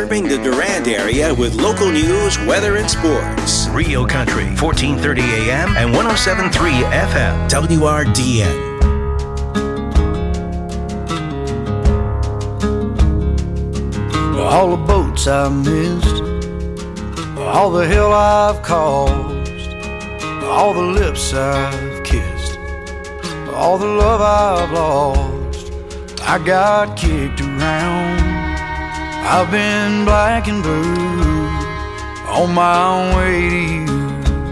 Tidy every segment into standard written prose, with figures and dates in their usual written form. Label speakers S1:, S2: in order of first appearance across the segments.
S1: serving the Durand area with local news, weather, and sports.
S2: Rio Country, 1430 AM and 107.3 FM.
S1: WRDN.
S3: All the boats I've missed, all the hell I've caused, all the lips I've kissed, all the love I've lost. I got kicked around, I've been black and blue, on my way to you.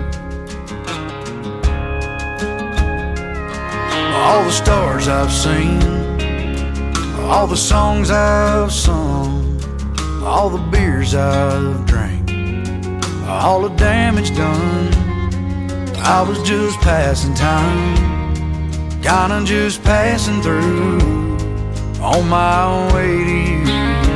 S3: All the stars I've seen, all the songs I've sung, all the beers I've drank, all the damage done. I was just passing time, kinda just passing through, on my way to you.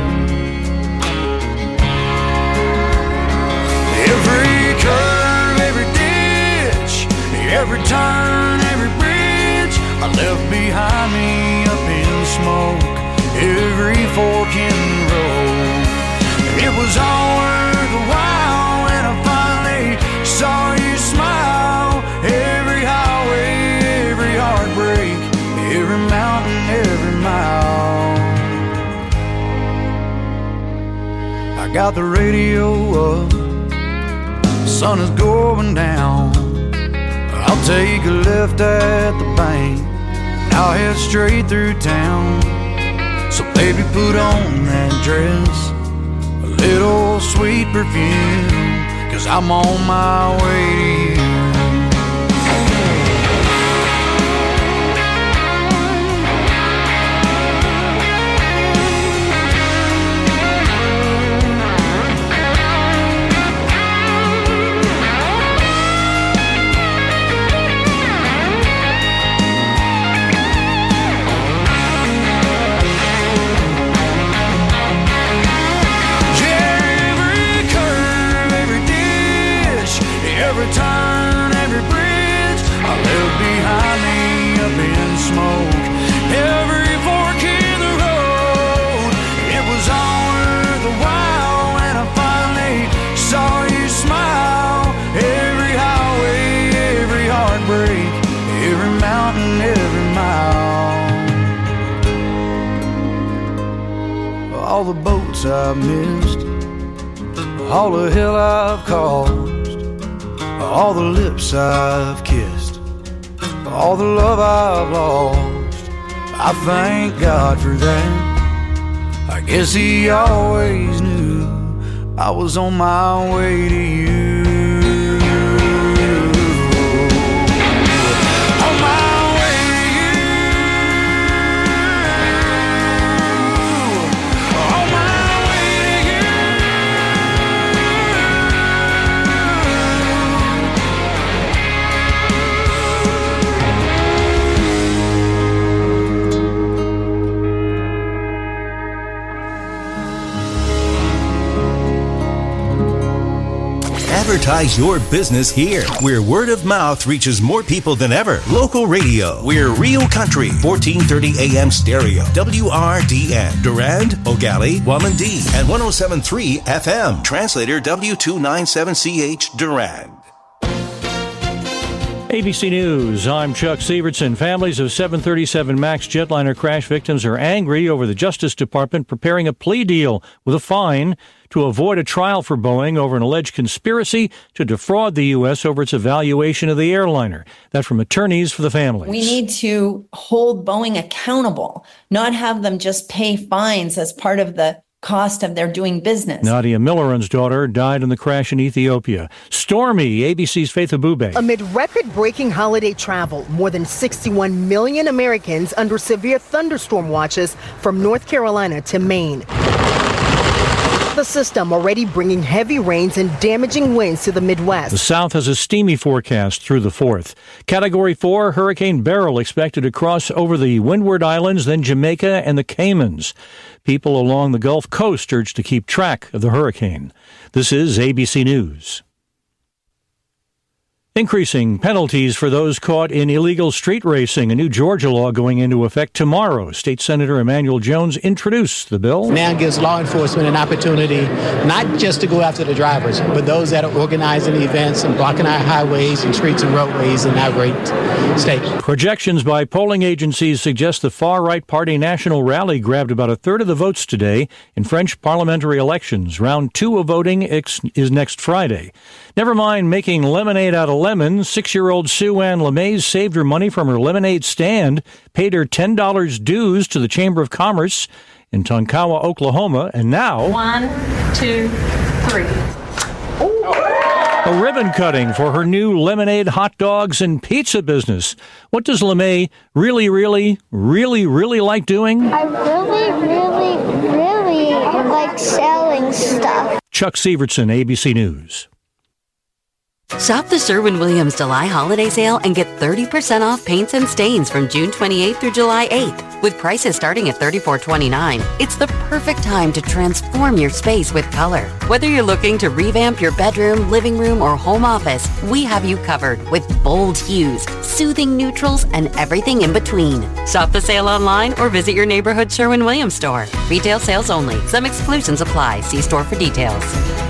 S3: Every curve, every ditch, every turn, every bridge I left behind me up in smoke, every fork in the road. It was all worth a while when I finally saw you smile. Every highway, every heartbreak, every mountain, every mile. I got the radio up, the sun is going down. I'll take a left at the bank, and I'll head straight through town. So baby, put on that dress, little sweet perfume, 'cause I'm on my way to you. Every turn, every bridge I left behind me up in smoke, every fork in the road. It was all worth a while when I finally saw you smile. Every highway, every heartbreak, every mountain, every mile. All the boats I've missed, all the hell I've caused, all the lips I've kissed, all the love I've lost. I thank God for that. I guess He always knew I was on my way to you.
S2: Advertise your business here, where word of mouth reaches more people than ever. Local radio. We're Rio Country, 1430 AM stereo. WRDN. Durand, Ogali, Wamandee, and 107.3 FM. Translator W297CH Durand.
S4: ABC News, I'm Chuck Sievertson. Families of 737 MAX jetliner crash victims are angry over the Justice Department preparing a plea deal with a fine to avoid a trial for Boeing over an alleged conspiracy to defraud the U.S. over its evaluation of the airliner. That from attorneys for the families.
S5: We need to hold Boeing accountable, not have them just pay fines as part of the cost of their doing business.
S4: Nadia Milleran's daughter died in the crash in Ethiopia. Stormy, ABC's Faith Abube.
S6: Amid record-breaking holiday travel, more than 61 million Americans under severe thunderstorm watches from North Carolina to Maine. The system already bringing heavy rains and damaging winds to the Midwest.
S4: The South has a steamy forecast through the 4th. Category 4, Hurricane Beryl expected to cross over the Windward Islands, then Jamaica and the Caymans. People along the Gulf Coast urged to keep track of the hurricane. This is ABC News. Increasing penalties for those caught in illegal street racing. A new Georgia law going into effect tomorrow. State Senator Emmanuel Jones introduced the bill.
S7: Now gives law enforcement an opportunity not just to go after the drivers, but those that are organizing events and blocking our highways and streets and roadways in our great state. Projections
S4: by polling agencies suggest the far-right party National Rally grabbed about a third of the votes today in French parliamentary elections. Round 2 of voting is next Friday. Never mind making lemonade out of lemons. 6-year-old Sue Ann LeMay saved her money from her lemonade stand, paid her $10 dues to the Chamber of Commerce in Tonkawa, Oklahoma, and now
S8: 1, 2, 3.
S4: A ribbon cutting for her new lemonade, hot dogs, and pizza business. What does LeMay really like doing?
S9: I really like selling stuff.
S4: Chuck Severson, ABC News.
S10: Shop the Sherwin-Williams July holiday sale and get 30% off paints and stains from June 28th through July 8th. With prices starting at $34.29, it's the perfect time to transform your space with color. Whether you're looking to revamp your bedroom, living room, or home office, we have you covered with bold hues, soothing neutrals, and everything in between. Shop the sale online or visit your neighborhood Sherwin-Williams store. Retail sales only. Some exclusions apply. See store for details.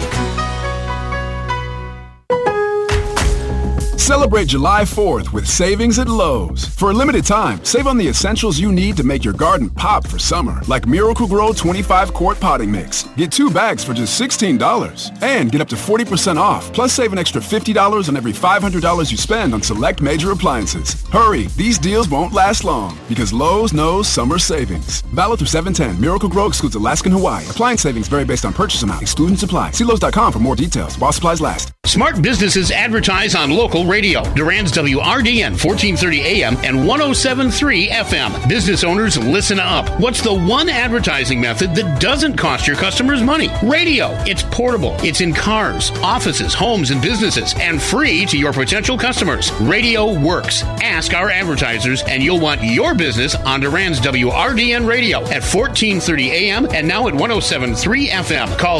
S11: Celebrate July 4th with savings at Lowe's. For a limited time, save on the essentials you need to make your garden pop for summer, like Miracle-Gro 25-quart potting mix. Get 2 bags for just $16. And get up to 40% off, plus save an extra $50 on every $500 you spend on select major appliances. Hurry, these deals won't last long, because Lowe's knows summer savings. Valid through 7/10. Miracle-Gro excludes Alaska and Hawaii. Appliance savings vary based on purchase amount. Exclusions apply. See Lowe's.com for more details while supplies last.
S12: Smart businesses advertise on local radio. Durand's WRDN 1430 AM and 107.3 FM. Business owners, listen up. What's the one advertising method that doesn't cost your customers money? Radio. It's portable. It's in cars, offices, homes, and businesses, and free to your potential customers. Radio works. Ask our advertisers, and you'll want your business on Durand's WRDN Radio at 1430 AM and now at 107.3 FM. Call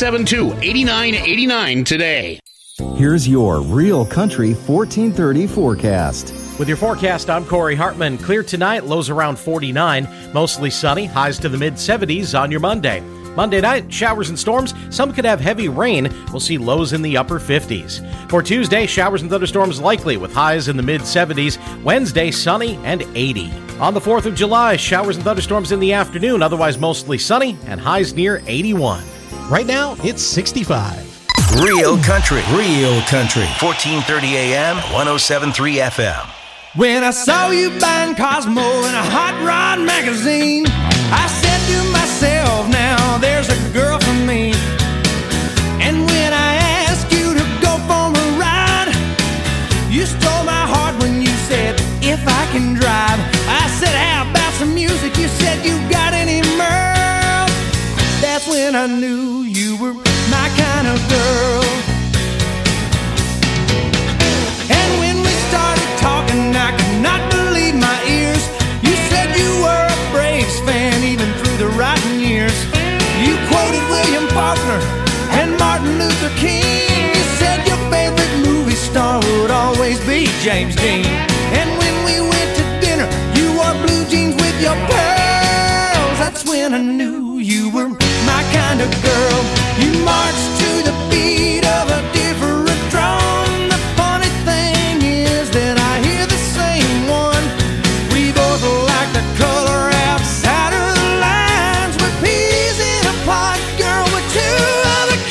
S12: 672-8989 today.
S13: Here's your Real Country 1430 forecast.
S14: With your forecast, I'm Corey Hartman. Clear tonight, lows around 49. Mostly sunny, highs to the mid-70s on your Monday. Monday night, showers and storms. Some could have heavy rain. We'll see lows in the upper 50s. For Tuesday, showers and thunderstorms likely with highs in the mid-70s. Wednesday, sunny and 80. On the 4th of July, showers and thunderstorms in the afternoon. Otherwise mostly sunny and highs near 81. Right now, it's 65.
S2: Real Country. 1430 AM, 107.3 FM.
S3: When I saw you buying Cosmo in a hot rod magazine, I said to myself, now there's a girl for me. And when I asked you to go for a ride, you stole my heart when you said, if I can drive. I said, how about some music? You said, you got any mirth? That's when I knew you were my kind of girl. And when we started talking, I could not believe my ears. You said you were a Braves fan even through the rotten years. You quoted William Faulkner and Martin Luther King. You said your favorite movie star would always be James Dean. And when we went to dinner, you wore blue jeans with your pearls. That's when I knew you were my kind of girl. You marched to the beat of a different drum. The funny thing is that I hear the same one. We both like the color outside of the lines. We're peas in a pod, girl, we're two of a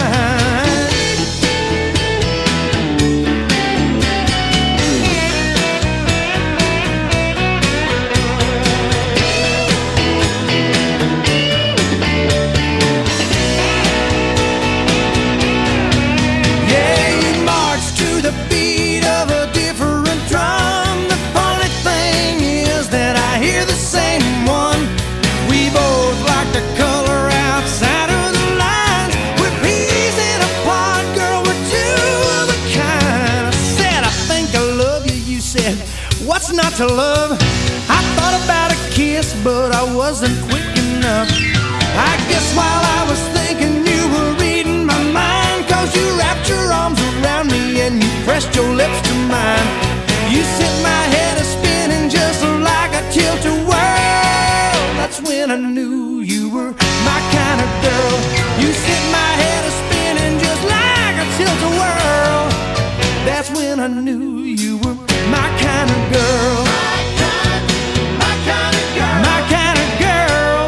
S3: not to love. I thought about a kiss, but I wasn't quick enough. I guess while I was thinking you were reading my mind, 'cause you wrapped your arms around me and you pressed your lips to mine. You set my head a-spinning just like a tilt-a-whirl. That's when I knew you were my kind of girl. You set my head a-spinning just like a tilt-a-whirl. That's when I knew you were my kind of girl. My kind of girl. My kind of girl.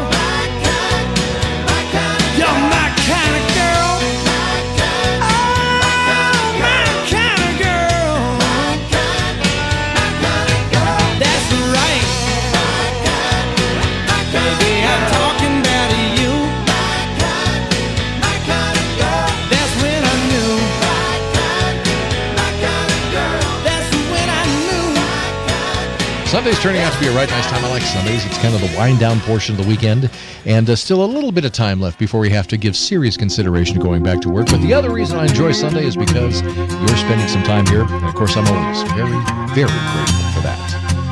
S3: You're my kind of girl. Oh, my kind of girl. That's right. Baby, I'm talking about you. That's when I knew. That's when I knew.
S15: Sunday's turning out to be a right nice time. I like Sundays. It's kind of the wind-down portion of the weekend, and still a little bit of time left before we have to give serious consideration to going back to work. But the other reason I enjoy Sunday is because you're spending some time here, and of course I'm always very, very grateful for that.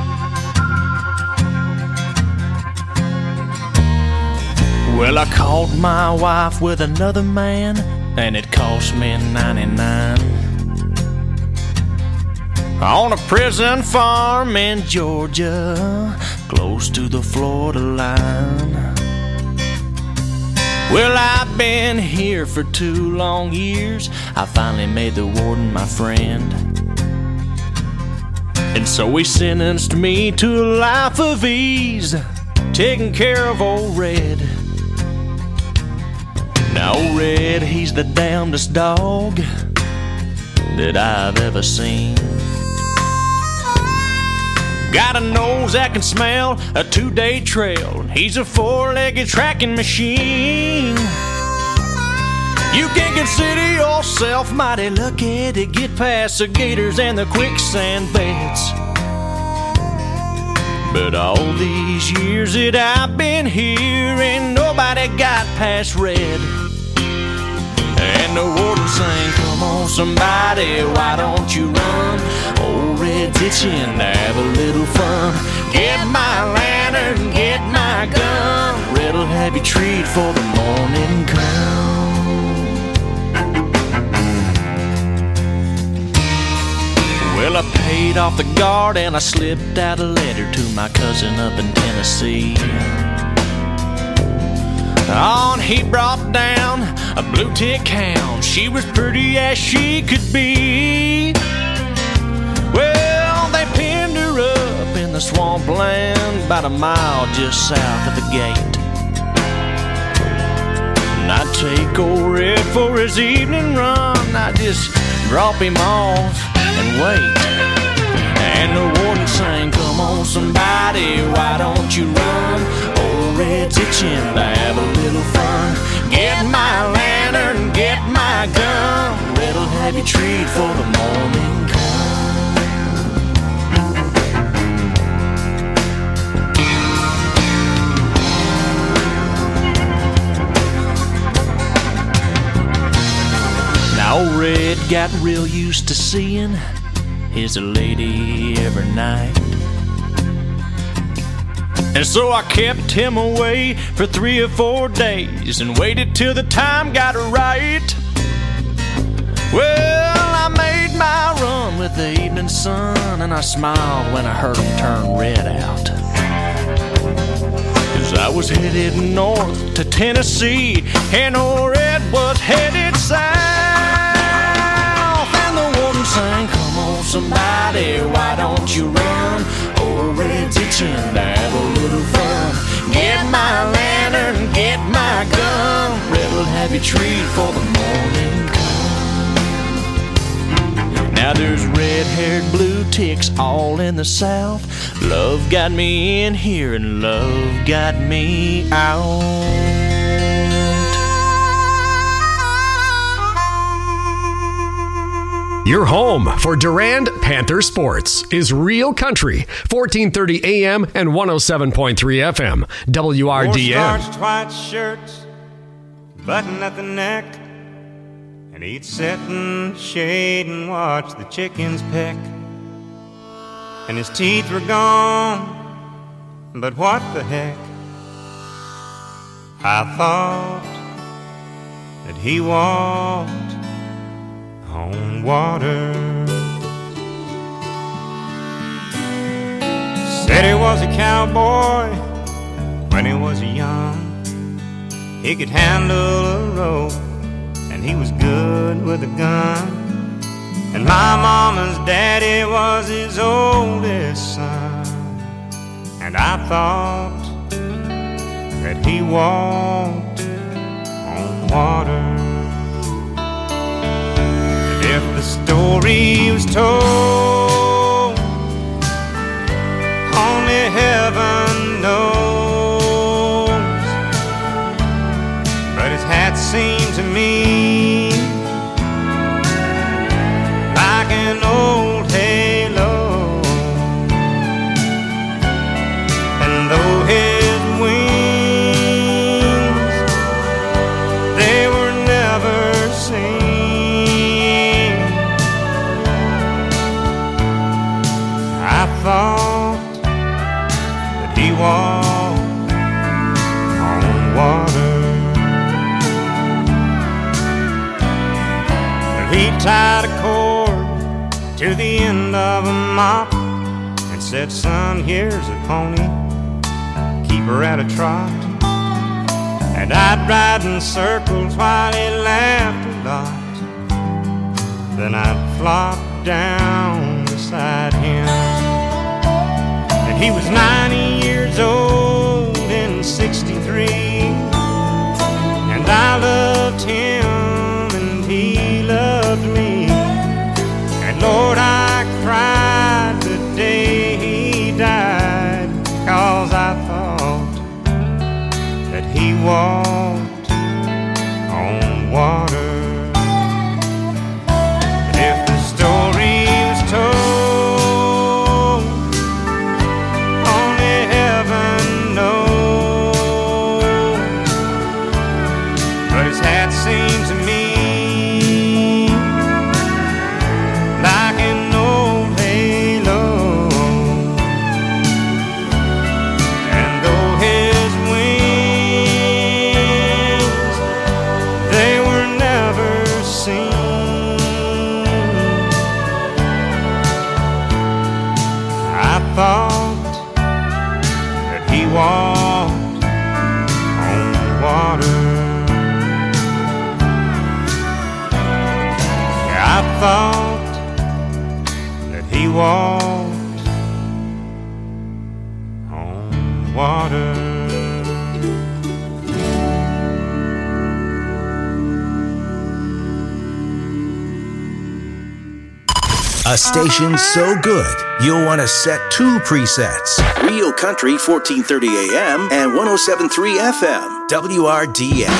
S3: Well, I caught my wife with another man, and it cost me $99. On a prison farm in Georgia, close to the Florida line. Well, I've been here for 2 long years. I finally made the warden my friend, and so he sentenced me to a life of ease, taking care of old Red. Now old Red, he's the damnedest dog that I've ever seen. Got a nose that can smell a 2-day trail. He's a 4-legged tracking machine. You can consider yourself mighty lucky to get past the gators and the quicksand beds. But all these years that I've been here, ain't nobody got past Red. And the warden sang, come on somebody, why don't you run? Old Red's itching to have a little fun. Get my lantern, get my gun. Red'll have you treat for the morning come. Well, I paid off the guard and I slipped out a letter to my cousin up in Tennessee. On he brought down a blue tick hound. She was pretty as she could be. Well, they pinned her up in the swampland about a mile just south of the gate. And I'd take old Red for his evening run. I'd just drop him off and wait. And the warden sang, come on somebody, why don't you run? Old Red's itching to have a little fun. Get my lantern, get my gun. Red'll have you treat for the morning come. Now old Red got real used to seeing his lady every night, and so I kept him away for 3 or 4 days and waited till the time got right. Well, I made my run with the evening sun, and I smiled when I heard him turn Red out. 'Cause I was headed north to Tennessee, and old Red was headed south. And the warden sang, come on somebody, why don't you run? Old Red's itching to have a little fun. Get my lantern, get my gun. Red'll have you treat for the morning come. Now there's red-haired blue ticks all in the south. Love got me in here and love got me out.
S16: Your home for Durand Panther Sports is Real Country, 1430 AM and 107.3 FM, WRDN.
S17: Starched white shirts, button at the neck, and he'd sit in the shade and watch the chickens peck. And his teeth were gone, but what the heck? I thought that he walked on water. Said he was a cowboy when he was young. He could handle a rope and he was good with a gun. And my mama's daddy was his oldest son. And I thought that he walked on water. And if the story was told, only heaven knows. But his hat seemed to me like an old halo. And though his wings, they were never seen, I thought that he walked on water. He tied a cord to the end of a mop and said, son, here's a pony, keep her at a trot. And I'd ride in circles while he laughed a lot. Then I'd flop down beside him. And he was 90 years old in 63, and I loved him and he loved me. And Lord, I cried the day he died, 'cause I thought that he walked on water. And if the story was told, only heaven knows. But his hat seemed to me like an old halo. And though his wings, they were never seen, I thought that he walked on water. Yeah, I thought that he walked on water.
S2: A station so good, you'll want to set two presets.
S1: Real Country 1430 AM and 107.3 FM. WRDN.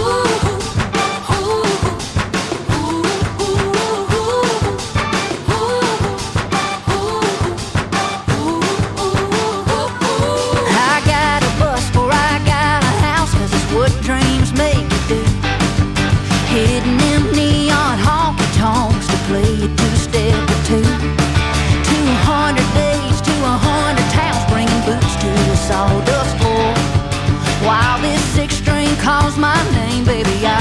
S18: I got a bus before I got a house, 'cause it's what dreams make you do. Hitting them neon honky-tonks to play a two-step or two. 200 days to 100 towns, bringing boots to a sawdust floor. While this six-string calls my name, baby, I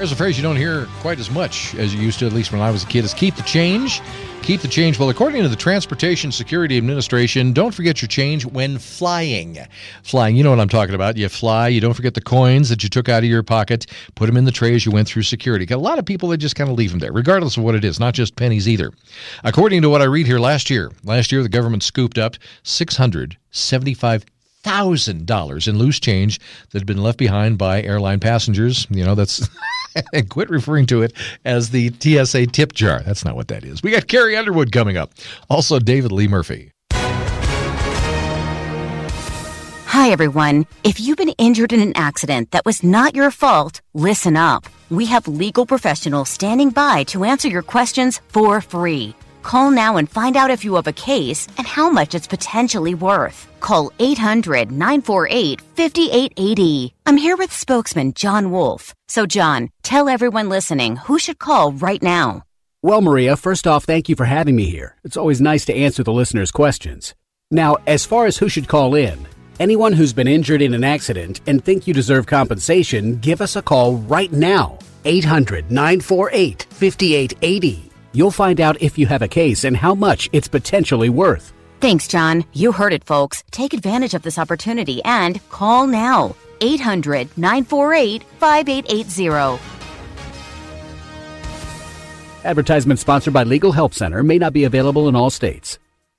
S15: There's a phrase you don't hear quite as much as you used to, at least when I was a kid, is keep the change. Keep the change. Well, according to the Transportation Security Administration, don't forget your change when flying. Flying, you know what I'm talking about. You fly, you don't forget the coins that you took out of your pocket, put them in the tray as you went through security. Got a lot of people that just kind of leave them there, regardless of what it is, not just pennies either. According to what I read here, last year the government scooped up $675,000 in loose change that had been left behind by airline passengers. You know, that's... and quit referring to it as the TSA tip jar. That's not what that is. We got Carrie Underwood coming up. Also, David Lee Murphy.
S19: Hi, everyone. If you've been injured in an accident that was not your fault, listen up. We have legal professionals standing by to answer your questions for free. Call now and find out if you have a case and how much it's potentially worth. Call 800-948-5880. I'm here with spokesman John Wolf. So, John, tell everyone listening who should call right now.
S20: Well, Maria, first off, thank you for having me here. It's always nice to answer the listeners' questions. Now, as far as who should call in, anyone who's been injured in an accident and think you deserve compensation, give us a call right now. 800-948-5880. You'll find out if you have a case and how much it's potentially worth.
S19: Thanks, John. You heard it, folks. Take advantage of this opportunity and call now. 800-948-5880.
S20: Advertisement sponsored by Legal Help Center. May not be available in all states.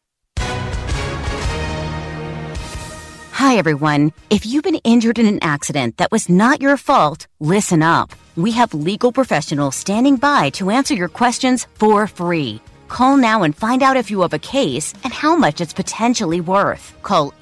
S19: Hi, everyone. If you've been injured in an accident that was not your fault, listen up. We have legal professionals standing by to answer your questions for free. Call now and find out if you have a case and how much it's potentially worth. Call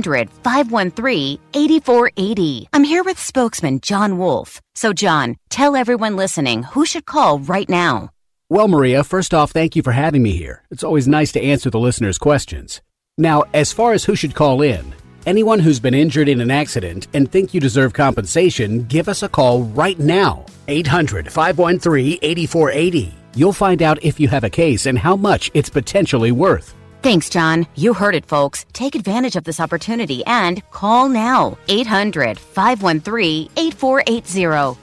S19: 800-513-8480. I'm here with spokesman John Wolf. So, John, tell everyone listening who should call right now.
S20: Well, Maria, first off, thank you for having me here. It's always nice to answer the listeners' questions. Now, as far as who should call in, anyone who's been injured in an accident and think you deserve compensation, give us a call right now. 800-513-8480. You'll find out if you have a case and how much it's potentially worth.
S19: Thanks, John. You heard it, folks. Take advantage of this opportunity and call now. 800-513-8480.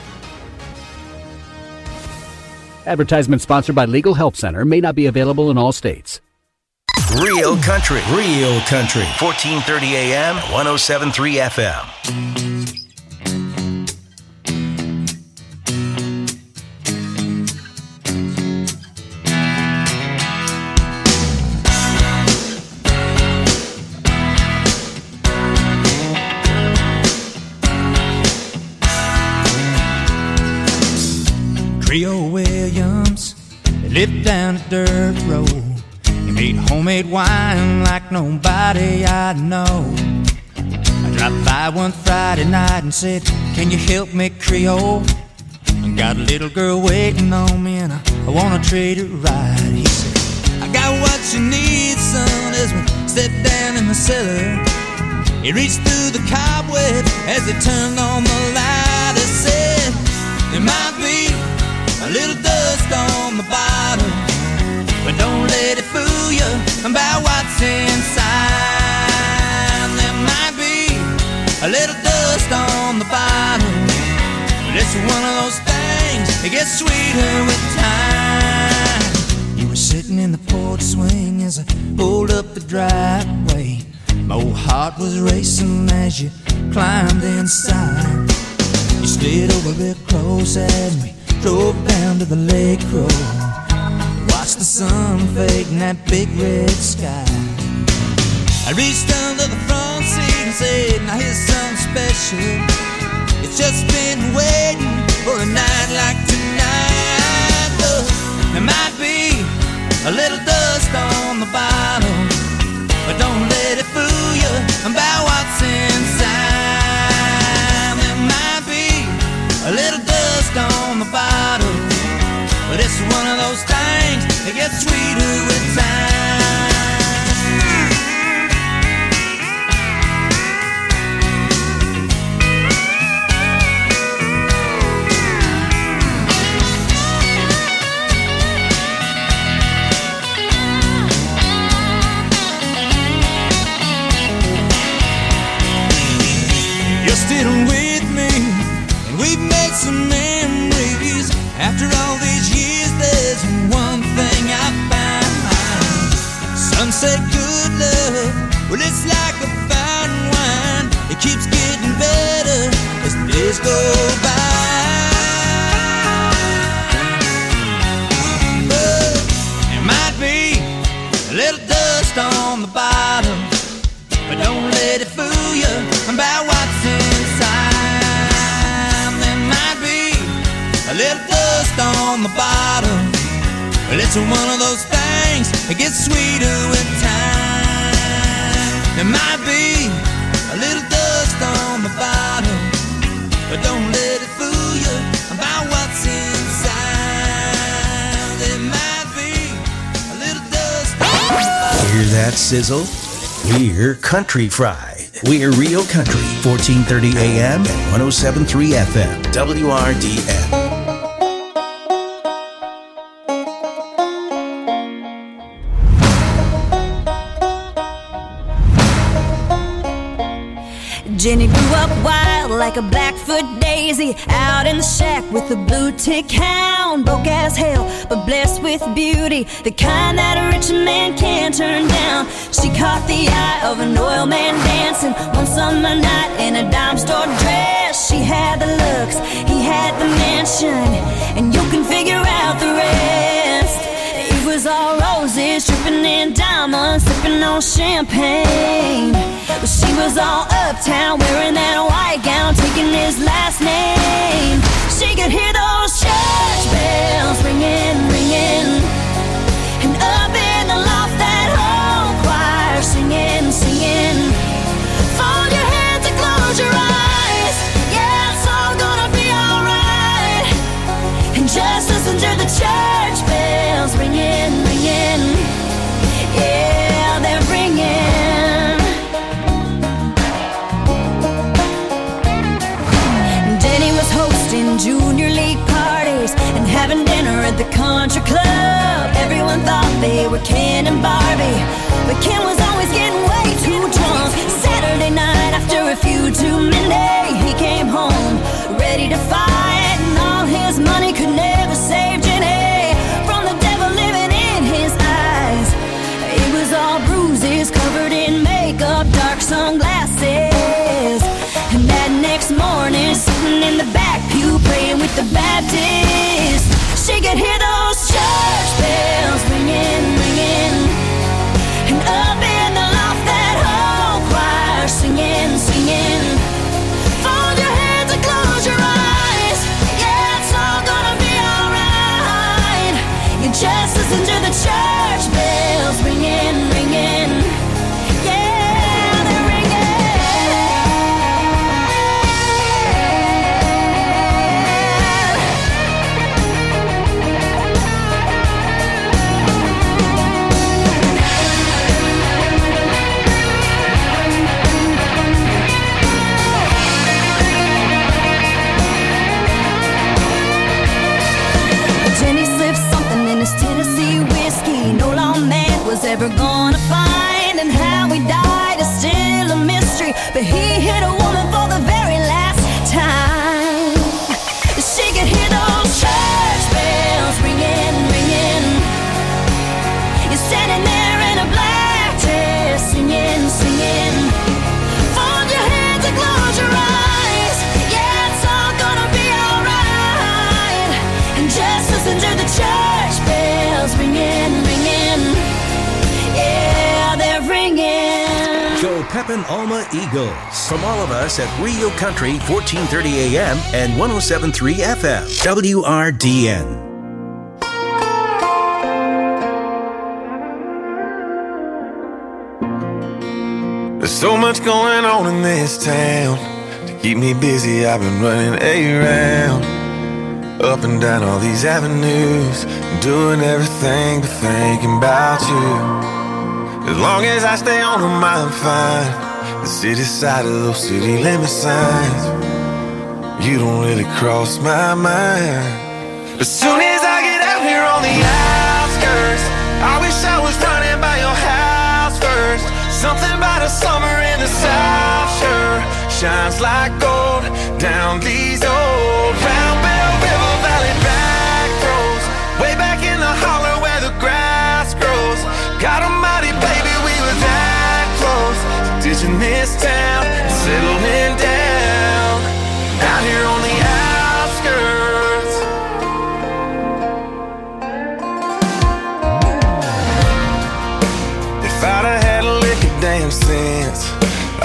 S20: Advertisement sponsored by Legal Help Center. May not be available in all states.
S1: Real country. 1430 AM, 107.3 FM.
S3: Creole Williams lived down a dirt road. He made homemade wine like nobody I know. I dropped by one Friday night and said, "Can you help me, Creole? I got a little girl waiting on me and I wanna treat her right." He said, "I got what you need, son," as we stepped down in the cellar. He reached through the cobweb as he turned on the light. He said, "There might be a little dust on the bottom, but don't let it fool you about what's inside. There might be a little dust on the bottom, but it's one of those things that gets sweeter with time." You were sitting in the porch swing as I pulled up the driveway. My old heart was racing as you climbed inside. You slid over real close as we drove down to the lake road. Watched the sun fade in that big red sky. I reached under the front seat and said, "Now here's something special. It's just been waiting for a night like tonight. Look, there might be a little dust on the bottom, but don't let it fool you about what's inside. There might be a little dust on the bottom, but it's one of those things that gets sweeter with time." You're still with me, and we've made some memories.
S21: After all these years, there's one thing I find. Some say good love, well, it's like a fine wine. It keeps getting better as the days go by. But there might be a little dust on the bottom, but don't let it fool you about what's inside. There might be a little dust on the bottom, but it's one of those things that gets sweeter with time. There might be a little dust on the bottom, but don't let it fool you about what's inside. There might be a little dust on the bottom.
S2: Hear that sizzle? We're Country Fried. We're Real Country, 1430 AM and 107.3 FM, WRDN.
S18: Jenny grew up wild like a Blackfoot daisy, out in the shack with a blue tick hound. Broke as hell, but blessed with beauty, the kind that a rich man can't turn down. She caught the eye of an oil man dancing one summer night in a dime store dress. She had the looks, he had the mansion, and you can figure out the rest. It was all roses, dripping in diamonds, sipping on champagne. But she was all uptown, wearing that white gown, taking his last name. She could hear those church bells ringing, ringing, and up in the loft that whole choir singing, singing. Fold your hands and close your eyes, yeah, it's all gonna be alright. And just listen to the church bells ringing, ringing, yeah, they're ringing. Junior league parties and having dinner at the country club. Everyone thought they were Ken and Barbie, but Ken was always getting way too drunk. Saturday night after a few too many, he came home ready to fight, and all his money could never save Jenny from the devil living in his eyes. It was all bruises, covered in makeup, dark sunglasses. And that next morning, sitting in the back pew, praying with the Baptist, she could hear those church bells ringing, ringing, and up in the loft that whole choir singing, singing. Fold your hands and close your eyes, yeah, it's all gonna be alright. You just listen to the church bells ringing, ringing, yeah. Was ever gonna find, and how he died is still a mystery, but he hit a woman for the very last time. She could hear those church bells ringing, ringing. You're standing there in a black dress, singing, singing. Fold your hands and close your eyes, yeah, it's all gonna be alright. And just listen to the church bells ringing, ringing. Yeah, they're ringing.
S2: Go Pepin Alma Eagles. From all of us at Real Country, 1430 AM and 107.3 FM, WRDN.
S22: There's so much going on in this town. To keep me busy, I've been running around, up and down all these avenues, doing everything but thinking about you. As long as I stay on them, I'm fine. The city side of those city limit signs, you don't really cross my mind. As soon as I get out here on the outskirts, I wish I was running by your house first. Something about a summer in the South sure shines like gold down these old Round Bell River Valley back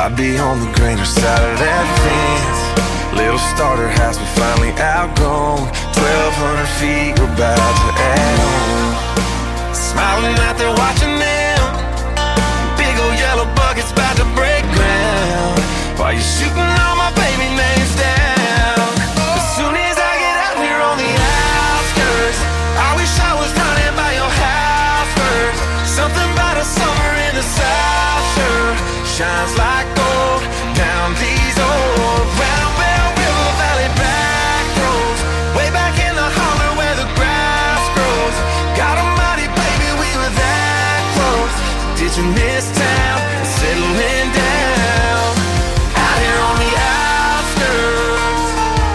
S22: I'd be on the greener side of that fence. Little starter house we finally outgrown. 1,200 feet we're about to add on. Smiling out there watching them. Big old yellow buckets about to break ground. While you're shooting all my baby names down. As soon as I get out here on the outskirts, I wish I was running by your house first. Something about a summer in the South sure shines like gold down these old round River Valley back roads. Way back in the holler where the grass grows. God almighty, baby, we were that close. Ditching this town and settling down out here on the outskirts.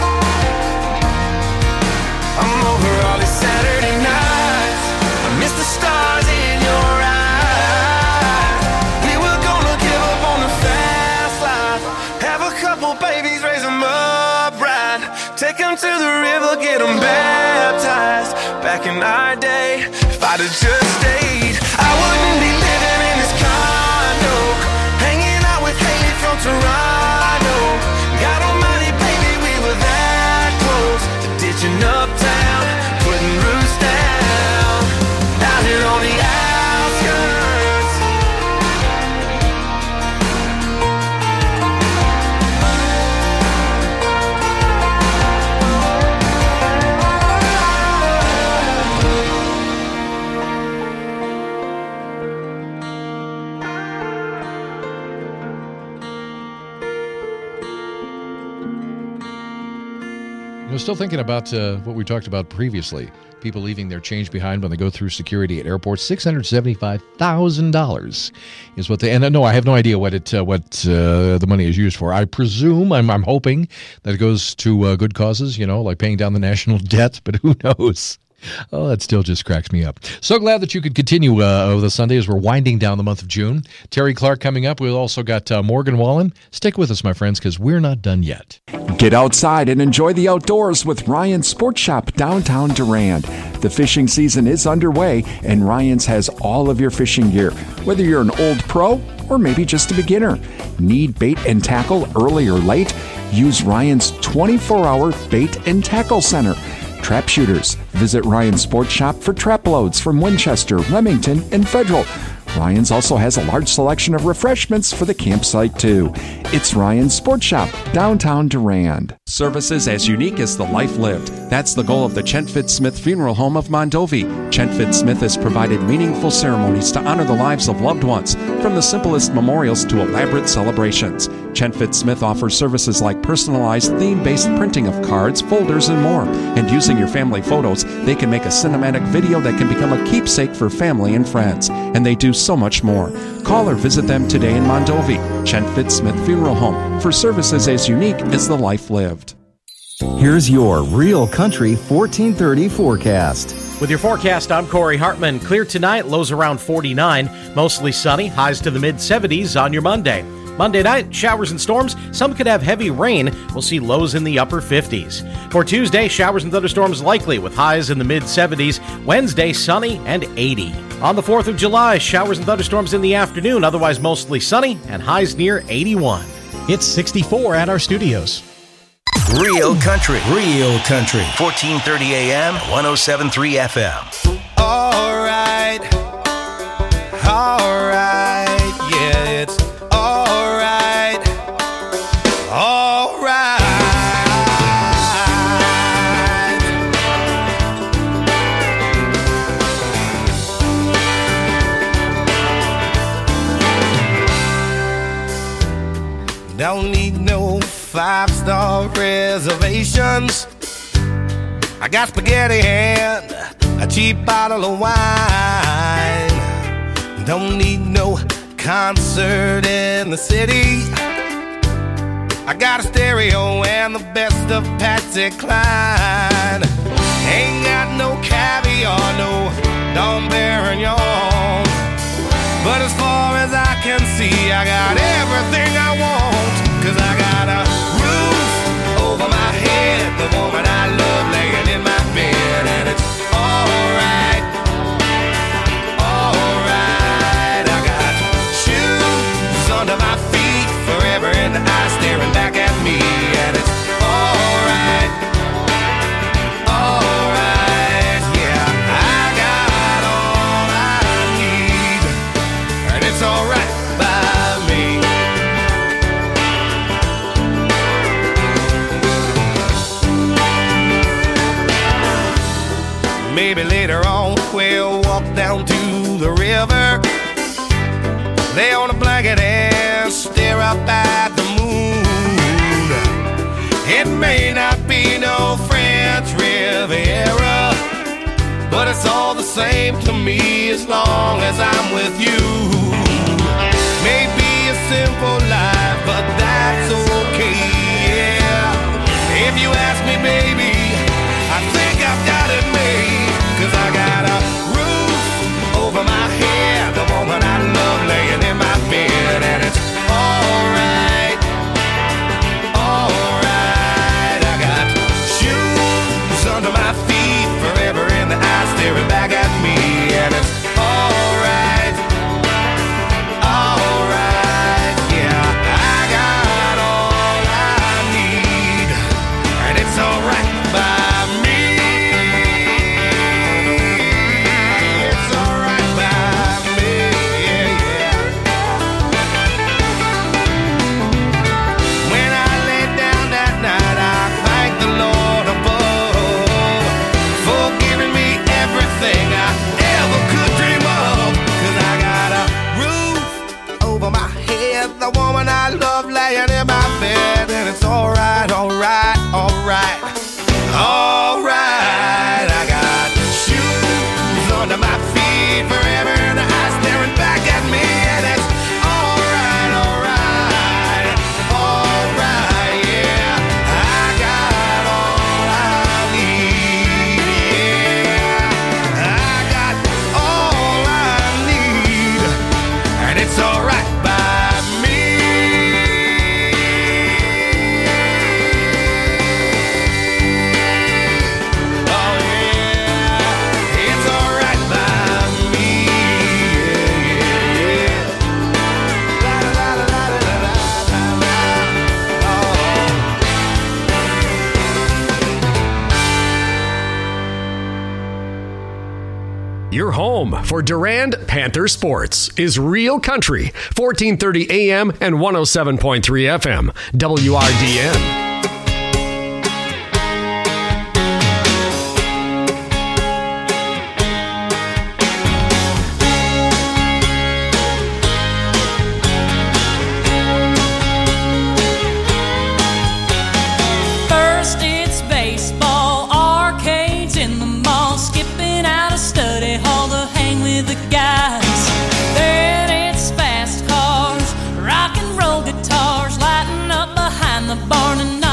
S22: I'm over all these Saturday nights. I miss the stars in your eyes. We were gonna give up on the fast life. Have a couple babies, raise them up right. Take them to the river, get them baptized. Back in our day, if I'd have just stayed, I wouldn't be living in this condo, hanging out with Haley from Toronto. God almighty, baby, we were that close to ditching uptown, putting roots down out here on the outskirts.
S15: I was still thinking about what we talked about previously. People leaving their change behind when they go through security at airports. $675,000 is what they. And no, I have no idea what the money is used for. I presume, I'm hoping that it goes to good causes. Like paying down the national debt. But who knows? Oh, that still just cracks me up. So glad that you could continue over the Sunday as we're winding down the month of June. Terry Clark coming up. We've also got Morgan Wallen. Stick with us, my friends, because we're not done yet.
S5: Get outside and enjoy the outdoors with Ryan's Sports Shop downtown Durand. The fishing season is underway, and Ryan's has all of your fishing gear, whether you're an old pro or maybe just a beginner. Need bait and tackle early or late? Use Ryan's 24-hour bait and tackle center. Trap shooters. Visit Ryan's Sports Shop for trap loads from Winchester, Remington, and Federal. Ryan's also has a large selection of refreshments for the campsite, too. It's Ryan's Sports Shop, downtown Durand.
S6: Services as unique as the life lived. That's the goal of the Chentfit Smith Funeral Home of Mondovi. Chentfit Smith has provided meaningful ceremonies to honor the lives of loved ones, from the simplest memorials to elaborate celebrations. Chentfit Smith offers services like personalized theme-based printing of cards, folders, and more. And using your family photos, they can make a cinematic video that can become a keepsake for family and friends. And they do so much more. Call or visit them today in Mondovi. Chentfit Smith Funeral Home, for services as unique as the life lived.
S13: Here's your Real Country 1430 forecast.
S14: With your forecast, I'm Corey Hartman. Clear tonight, lows around 49. Mostly sunny, highs to the mid-70s on your Monday. Monday night, showers and storms. Some could have heavy rain. We'll see lows in the upper 50s. For Tuesday, showers and thunderstorms likely with highs in the mid-70s. Wednesday, sunny and 80. On the 4th of July, showers and thunderstorms in the afternoon. Otherwise, mostly sunny and highs near 81.
S23: It's 64 at our studios.
S1: Real Country. 1430 AM, 107.3 FM.
S21: All right, yeah, it's all right. Don't need no 5-star reservations. I got spaghetti and a cheap bottle of wine. Don't need no concert in the city. I got a stereo and the best of Patsy Cline. Ain't got no caviar, no Dom Perignon. But as far as I can see, I got everything I want. 'Cause I got a roof over my head, the woman I love laying in my bed, and it's alright, alright. I got shoes under my feet for
S7: Maybe later on we'll walk down to the river, lay on a blanket and stare up at the moon. It may not be no French Riviera, but it's all the same to me as long as I'm with you. Maybe a simple life, but that's okay, yeah. If you ask me, baby, I think I've got it made, 'cause I got a roof over my head, the woman I love laying in my bed, and it's alright, alright. I got shoes under my feet, forever in the eyes staring back at me, and it's alright, alright, yeah. I got all I need, and it's alright by me. It's alright by me, yeah, yeah. When I lay down that night, I thank the Lord above for giving me everything I ever could dream of. 'Cause I got a roof over my head, the woman I love laying in my bed, and it's alright, alright, alright, alright. I got shoes under my feet, forever in the eyes staring back at me, and it's alright, alright, alright, yeah. I got all I need, yeah. I got all I need, and it's alright by me. Oh yeah, it's alright by me, yeah, yeah, yeah. La la la la la la la la.
S16: Your home for Durand Panther Sports is Real Country, 1430 AM and 107.3 FM, WRDN.
S8: First it's baseball, arcades in the mall, skipping out of study hall to hang with the guys. Then it's fast cars, rock and roll guitars, lighting up behind the barn, and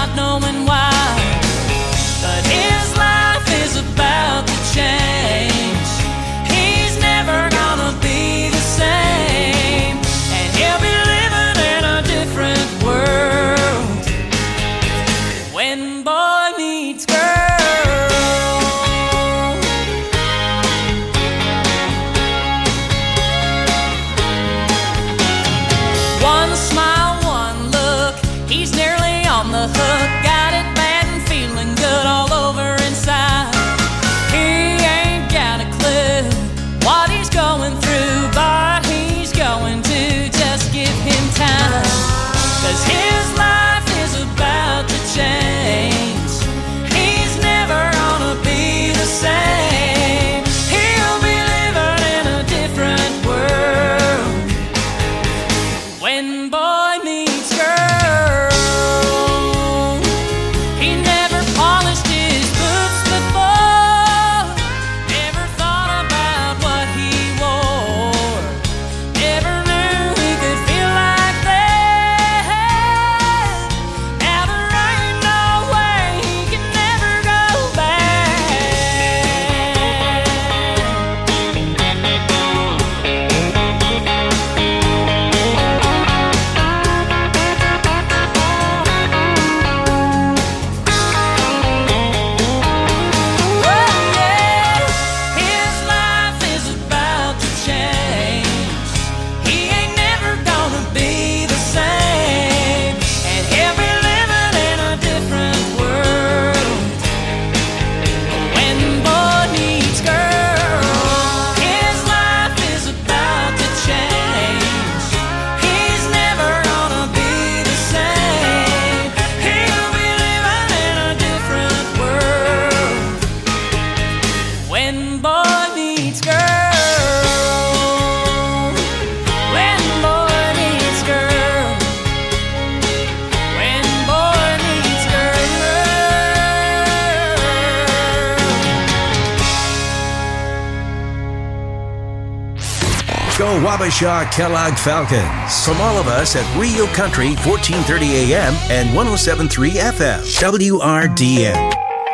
S2: Go Wabasha Kellogg Falcons. From all of us at Rio Country, 1430 AM and 107.3 FM. WRDN.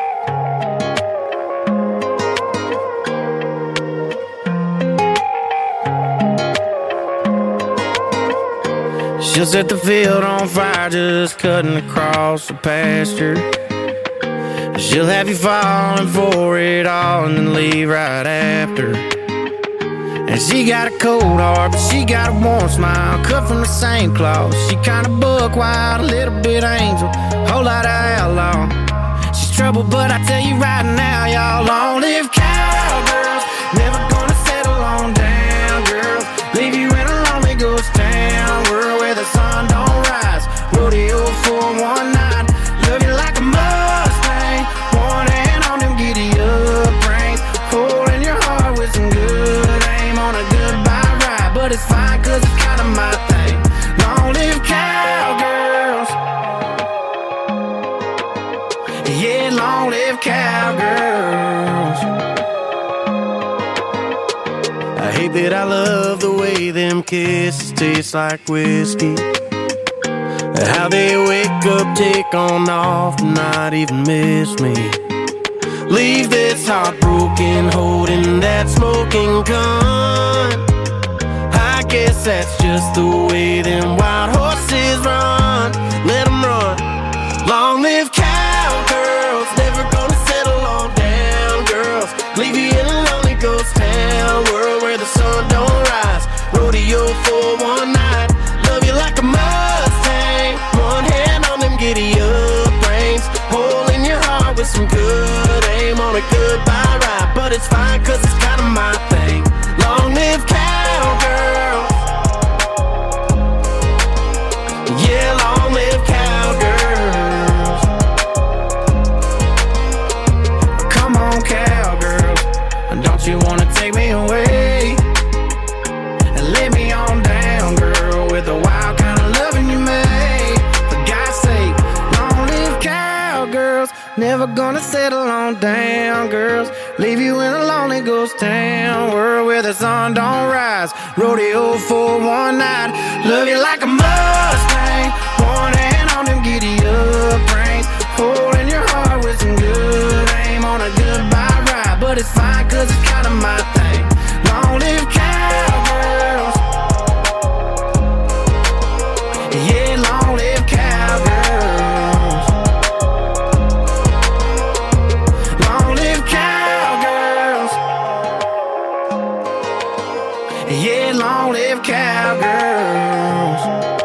S4: She'll set the field on fire just cutting across the pasture. She'll have you falling for it all and then leave right after. And she got a cold heart, but she got a warm smile, cut from the same cloth. She kinda buck wild, a little bit angel, whole lot of outlaw. She's trouble, but I tell you right now, y'all, long live cowgirls. Never gonna settle on down, girls. Leave you in a lonely ghost town, world where the sun don't rise. Rodeo for one night, love you like a Mustang. One hand on them giddy up reins, holding your heart with some good aim on a goodbye ride. But it's fine, cause it's kinda my thing. Long live cowgirls. Yeah, long live cowgirls. I hate that I love the way them kisses taste like whiskey. How they wake up, take on off, not even miss me. Leave this heart broken, holding that smoking gun. I guess that's just the way them wild horses run. Let them run. Long live cowgirls, never gonna settle on down, girls. Leave you in a lonely ghost town, world where the sun don't rise. Rodeo for one night, love you like a Mustang. One hand on them giddy up reins, holding your heart with some good aim on a goodbye ride. But it's fine, cause it's kinda my thing. Long live cowgirls. Yeah, long live cowgirls. Come on, cowgirls, don't you wanna take me away and lay me on down, girl, with the wild kind of loving you made. For God's sake, long live cowgirls. Never gonna settle on down, girls. Leave you in a lonely ghost town, world where the sun don't rise. Rodeo for one night, love you like a Mustang. One hand on them giddy up reins, holding your heart with some good aim on a goodbye ride. But it's fine, cause it's kinda my thing. Long live cowgirls. Yeah, long live cowgirls. Long live cowgirls. Yeah, long live cowgirls.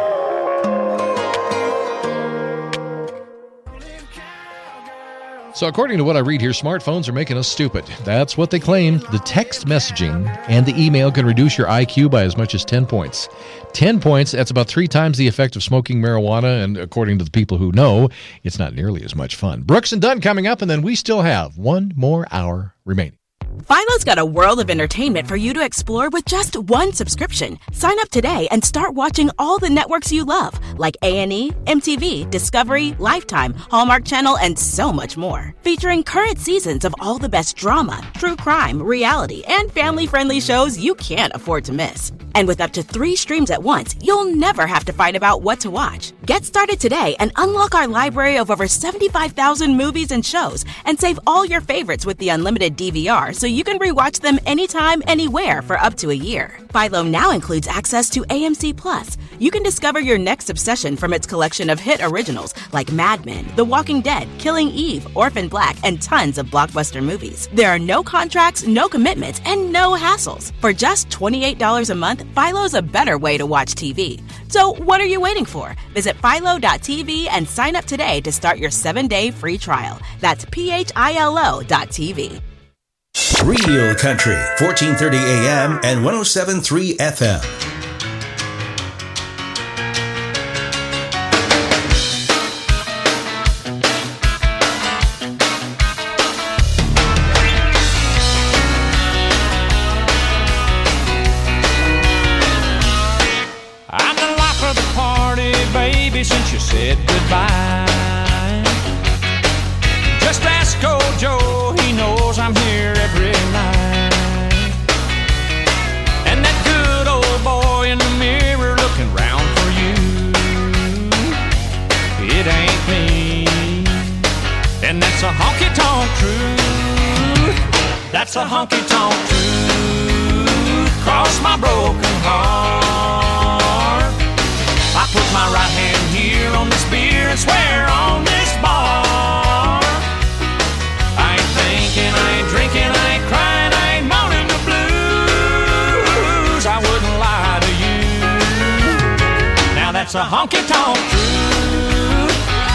S15: So according to what I read here, smartphones are making us stupid. That's what they claim. The text messaging and the email can reduce your IQ by as much as 10 points. 10 points, that's about 3 times the effect of smoking marijuana, and according to the people who know, it's not nearly as much fun. Brooks and Dunn coming up, and then we still have one more hour remaining.
S9: Philo's got a world of entertainment for you to explore with just one subscription. Sign up today and start watching all the networks you love, like A&E, MTV, Discovery, Lifetime, Hallmark Channel, and so much more. Featuring current seasons of all the best drama, true crime, reality, and family-friendly shows you can't afford to miss. And with up to 3 streams at once, you'll never have to fight about what to watch. Get started today and unlock our library of over 75,000 movies and shows, and save all your favorites with the unlimited DVR so you can rewatch them anytime, anywhere for up to a year. Philo now includes access to AMC Plus. You can discover your next obsession from its collection of hit originals like Mad Men, The Walking Dead, Killing Eve, Orphan Black, and tons of blockbuster movies. There are no contracts, no commitments, and no hassles. For just $28 a month, Philo's a better way to watch TV. So what are you waiting for? Visit philo.tv and sign up today to start your 7-day free trial. That's philo.tv.
S2: Real Country, 1430 AM and 107.3 FM.
S3: I'm the life of the party, baby, since you said goodbye. Just ask old Joe, he knows I'm here every night. And that good That's a honky-tonk truth. Cross my broken heart. I put my right hand here on this beer and swear on this bar. I ain't thinking, I ain't drinking, I ain't crying, I ain't moaning the blues. I wouldn't lie to you. Now that's a honky-tonk truth.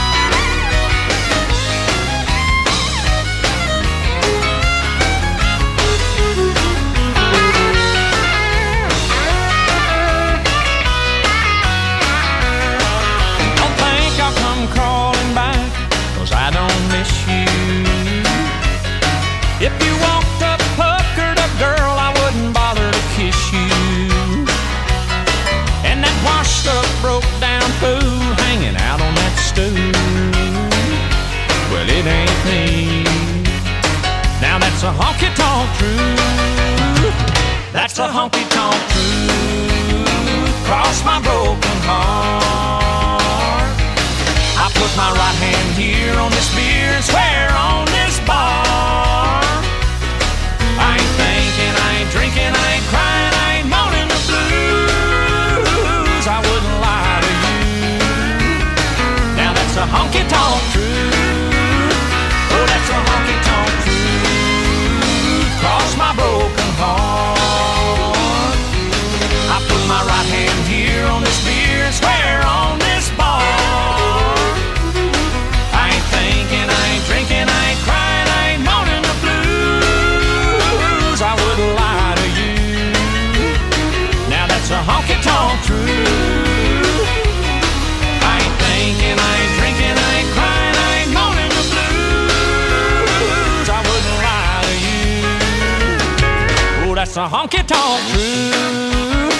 S3: Don't think I'll come crawling back, 'cause I don't miss you. If you walked up puckered up, girl, I wouldn't bother to kiss you. And that washed up, broke down fool hanging out on that stool, well, it ain't me. Now that's a honky-tonk truth. That's a honky-tonk truth. Cross my broken heart. I put my right hand here on this beer and swear on this bar. I ain't thinking, I ain't drinking, I ain't crying, I ain't moaning the blues. I wouldn't lie to you. Now that's a honky-tonk truth. Oh, that's a honky-tonk truth. Cross my broken heart. I put my right hand here on this beer and swear on this bar. I ain't thinking, I ain't drinking, I ain't crying, I ain't moaning the blues. I wouldn't lie to you. Now that's a honky-tonk truth. I ain't thinking, I ain't drinking, I ain't crying, I ain't moaning the blues. I wouldn't lie to you. Oh, that's a honky-tonk truth.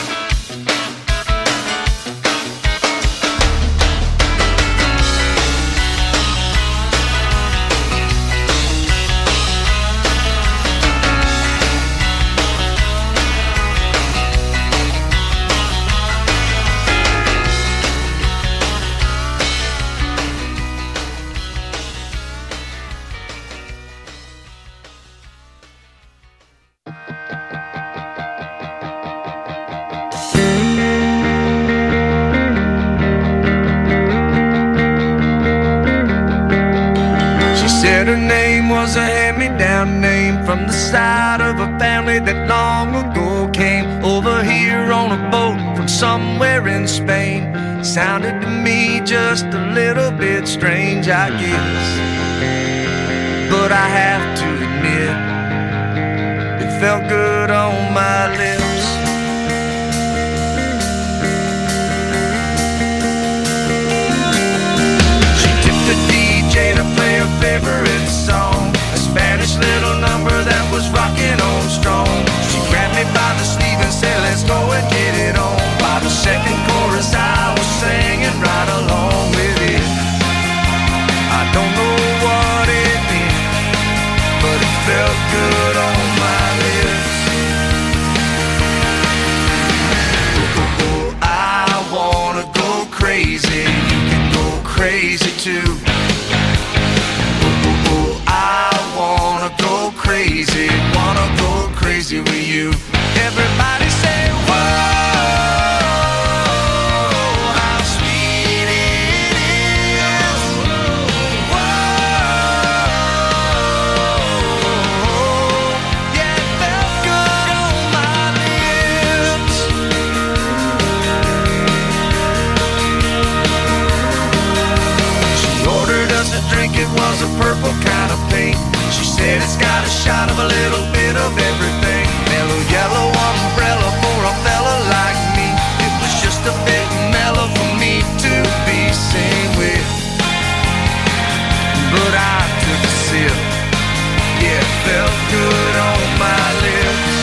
S7: Said her name was a hand-me-down name from the side of a family that long ago came over here on a boat from somewhere in Spain. Sounded to me just a little bit strange, I guess, but I have to admit it felt good on my lips. She tipped the DJ to play her favorite song, a Spanish little number that was rocking on strong. She grabbed me by the sleeve and said, let's go and get it on. By the second chorus I was singing right along with it. I don't know what it meant, but it felt good on my lips. Oh, I wanna go crazy, you can go crazy too. Wanna go crazy with you. Everybody say, whoa, how sweet it is. Whoa, yeah, it felt good on my lips. She ordered us a drink, it was a purple kind of pink. She said it's got a shot of a little bit of everything. Mellow yellow umbrella for a fella like me. It was just a bit mellow for me to be seen with. But I took a sip, yeah, it felt good on my lips.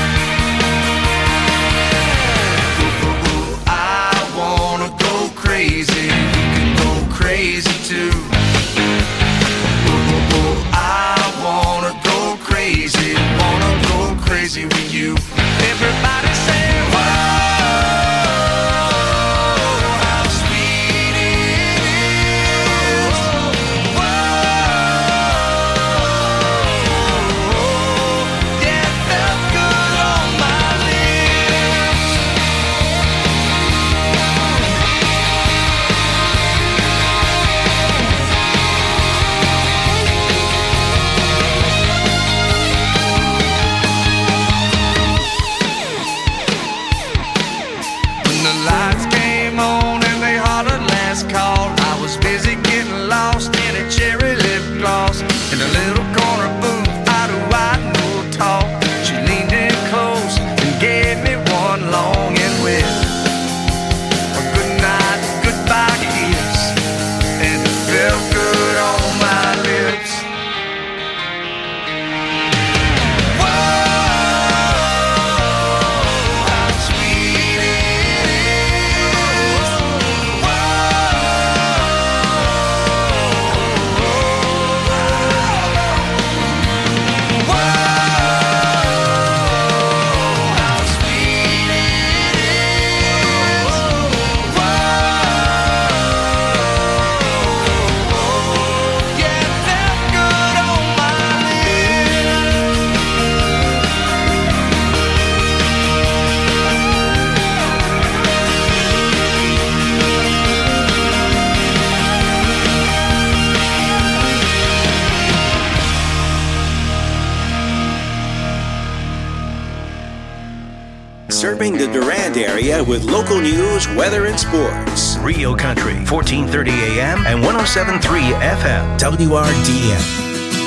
S7: Ooh, I wanna go crazy, you can go crazy too. Crazy with you. Everybody say, whoa, how sweet it is. Whoa,
S1: serving the Durand area with local news, weather, and sports. Rio Country, 1430 AM and 107.3 FM, WRDN.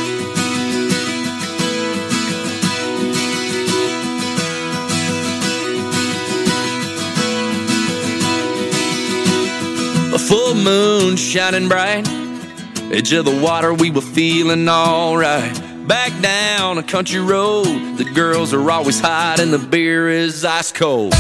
S21: A full moon shining bright, edge of the water, we were feeling alright. Back down a country road, the girls are always hot and the beer is ice cold.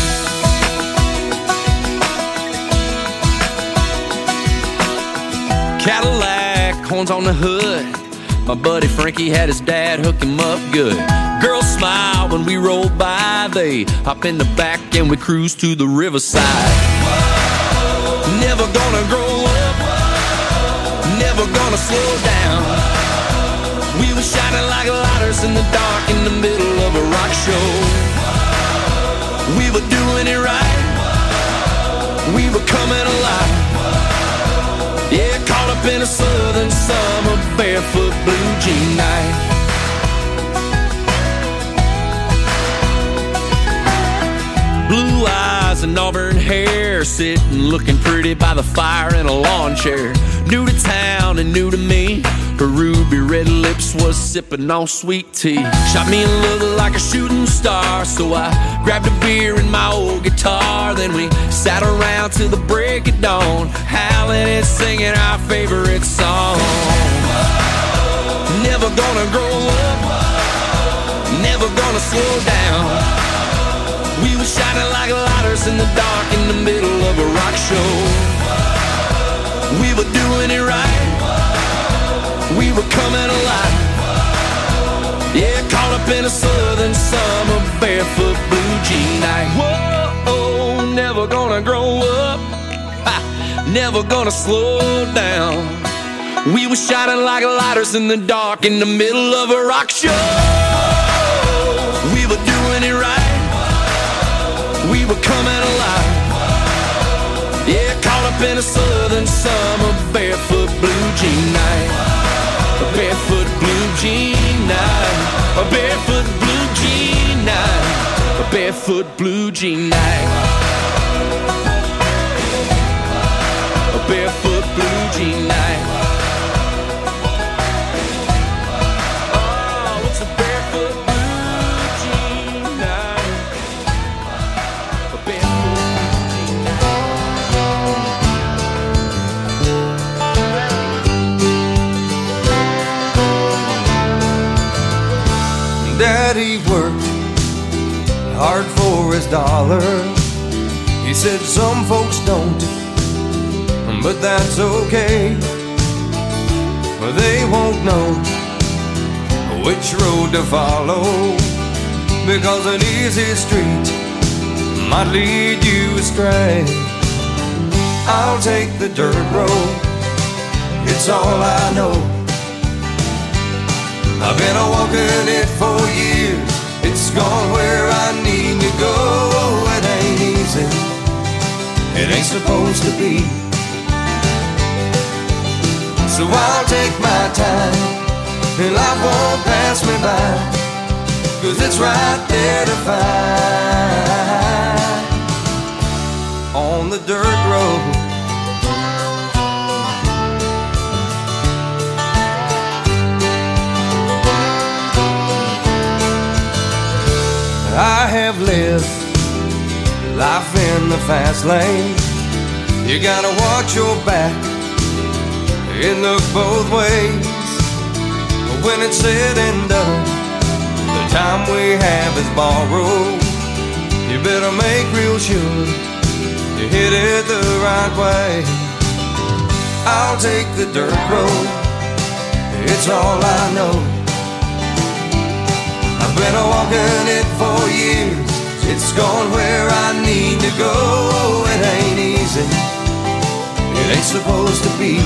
S21: Cadillac, horns on the hood, my buddy Frankie had his dad hook him up good. Girls smile when we roll by, they hop in the back and we cruise to the riverside. Never gonna grow up, never gonna slow down. We were shining like lighters in the dark in the middle of a rock show. We were doing it right, we were coming alive. Yeah, caught up in a southern summer barefoot blue jean night. Blue eyes and auburn hair, sitting looking pretty by the fire in a lawn chair. New to town and new to me, her ruby red lips was sipping on sweet tea. Shot me a look like a shooting star, so I grabbed a beer and my old guitar. Then we sat around till the break of dawn, howling and singing our favorite song. Never gonna grow up, never gonna slow down. We were shining like lighters in the dark in the middle of a rock show. We were doing it right, we were coming alive. Yeah, caught up in a southern summer barefoot blue jean night. Whoa, never gonna grow up, never gonna slow down. We were shining like lighters in the dark in the middle of a rock show. We were doing it right, we were coming alive. Yeah, caught up in a southern summer barefoot blue jean night. A barefoot blue jean night. A barefoot blue jean night. A barefoot blue jean night. A barefoot blue jean night. Oh, it's a barefoot blue jean night. A barefoot blue jean night.
S22: Daddy worked hard for his dollar. He said some folks don't, but that's okay. They won't know which road to follow, because an easy street might lead you astray. I'll take the dirt road, it's all I know. I've been a-walking it for years, it's gone where I need to go. It ain't easy, it ain't supposed to be. So I'll take my time, and life won't pass me by, 'cause it's right there to find on the dirt road. I have lived life in the fast lane. You gotta watch your back and look both ways. But when it's said and done, the time we have is borrowed. You better make real sure you hit it the right way. I'll take the dirt road, it's all I know. I've been a-walking it for years, it's gone where I need to go. It ain't easy, it ain't supposed to be.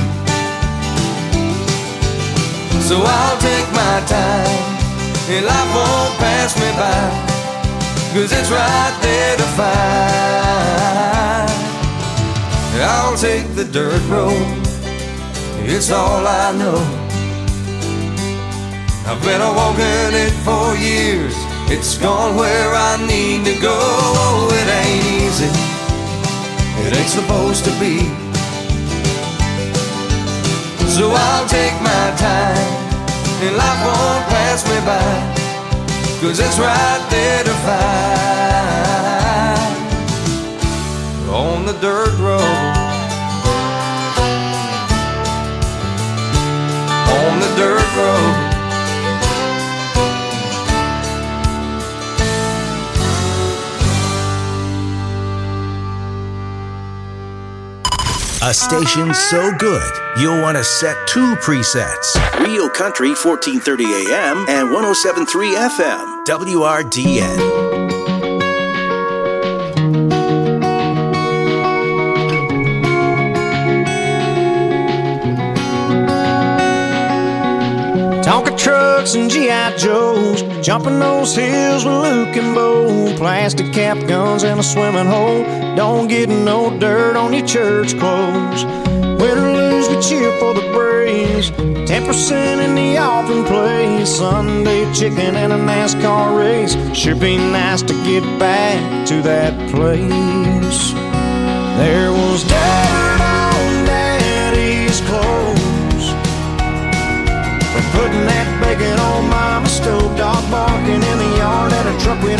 S22: So I'll take my time, and life won't pass me by, 'cause it's right there to find. I'll take the dirt road, it's all I know. I've been a-walking it for years, It's gone where I need to go. It ain't easy, it ain't supposed to be. So I'll take my time, and life won't pass me by, 'cause it's right there to find. On the dirt road, on the dirt road.
S1: A station so good, you'll want to set 2 presets. Rio Country 1430 AM and 107.3 FM, WRDN.
S3: Tonka trucks and G.I. Joes, jumping those hills with Luke and Bo. Plastic cap guns and a swimming hole. Don't get no dirt on your church clothes. Win or lose, we cheer for the Braves. 10% in the offering place. Sunday chicken and a NASCAR race. Sure be nice to get back to that place. There was dirt on Daddy's clothes for putting that bacon on Mama's stove. Dog barking in the yard at a truck we'd